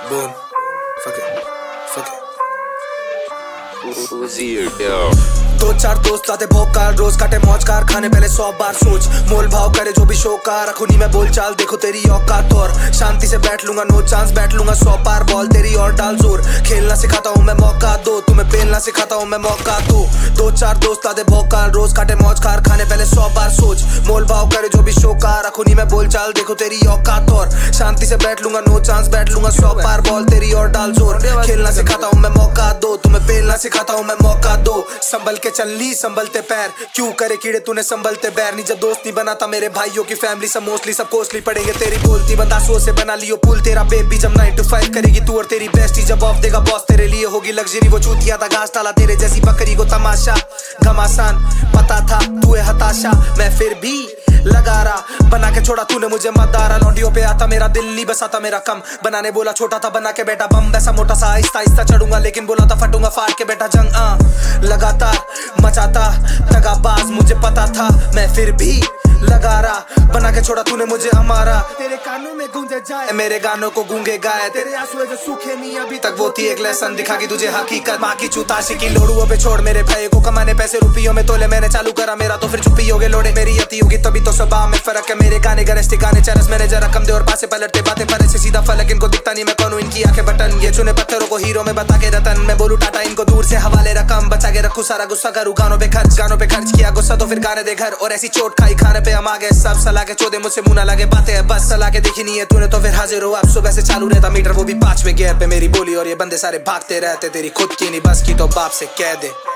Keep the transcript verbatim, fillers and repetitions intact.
Boom. Fuck it. Fuck it. Who's here, yo? दो चार दोस्त आते भोकार रोज काटे मौज कार खाने पहले सौ बार सोच मोल भाव करे जो भी शो का रखूं नहीं मैं बोल चाल देखो तेरी औकात और शांति से बैठ लूंगा नो चांस बैठ लूंगा सौ पार बॉल तेरी और डाल जोर खेलना सिखाता हूँ मैं मौका दो तुम्हें पेलना सिखाता हूँ मैं मौका दो दो चार दोस्त आते भोकार रोज काटे मौज कार खाने पहले सौ बार सोच मोल भाव करे जो भी शो का रखूं नहीं मैं बोल चाल देखो तेरी औकात और शांति से बैठ लूंगा नो चांस बैठ लूंगा सौ पार बॉल तेरी और डाल जोर खेलना सिखाता हूँ मैं मौका दो तुम्हें पेलना सिखाता हूँ मैं मौका दो संभल के चल ली संभलते पैर क्यों करे कीड़े तूने संभलते बैर नहीं जब दोस्त नहीं बनाता मेरे भाइयों की फैमिली सब मोस्टली सब कोस्टली पड़ेंगे तेरी बोलती बंदा सो से बना लियो पुल तेरा बेबी जब नाइन टू फाइव करेगी तू और तेरी बेस्टी जब ऑफ देगा बॉस तेरे लिए होगी लग्जरी वो चूतिया था घास डाला तेरे जैसी बकरी को तमाशा घमासान पता था तू है हताशा मैं फिर भी लगा रहा बना के छोड़ा तूने मुझे मदारा लौंडियों पे आता मेरा दिल्ली बसाता मेरा कम बनाने बोला छोटा था बना के बेटा बम वैसा मोटा सा आहिस्ता आहिस्ता चढ़ूंगा लेकिन बोला था फटूंगा फाड़ के बेटा जंग आ लगातार मचाता दगाबाज मुझे पता था मैं फिर भी लगा रहा बना के छोड़ा तूने मुझे हमारा तेरे कानों में गूंजे जाए मेरे गानों को गूंगे गाए तेरे आंसू जो सूखे नहीं अभी तक वो थी एक लेसन दिखा की तुझे हकीकत माँ की चूताशी की लोड़ुओं पे छोड़ मेरे भाई को कमाने पैसे रुपयों में तोले मैंने चालू करा मेरा तो फिर चुप्पी होगे लोड़े मेरी यति होगी तभी तो स्वभाव में फर्क है मेरे गाने गरज ठिकाने चरस मैंने जरा कम दे और पासे पलटते बातें पर ऐसे सीधा फलक इनको दिखता नहीं मैं कौन हूं इनकी आंखें बटन ये चुने पत्थरों को हीरो में बता के रतन मैं बोलूं टाटा इनको दूर से हवाले रकम बचा के रखूं सारा गुस्सा करूं गानों पे खर्च गानों पे खर्च किया गुस्सा तो फिर गाने दे घर और ऐसी चोट खाई खाने पे हम आ गए सब सलाह के चौदह मुझसे मुंह ना लगे बातें है बस सलाह के देखी नहीं है तूने तो फिर हाजिर हो अब सुबह से चालू रहता मीटर वो भी पांचवे गियर पे मेरी बोली और ये बंदे सारे भागते रहते तेरी खुद की नहीं बस की तो बाप से कह दे।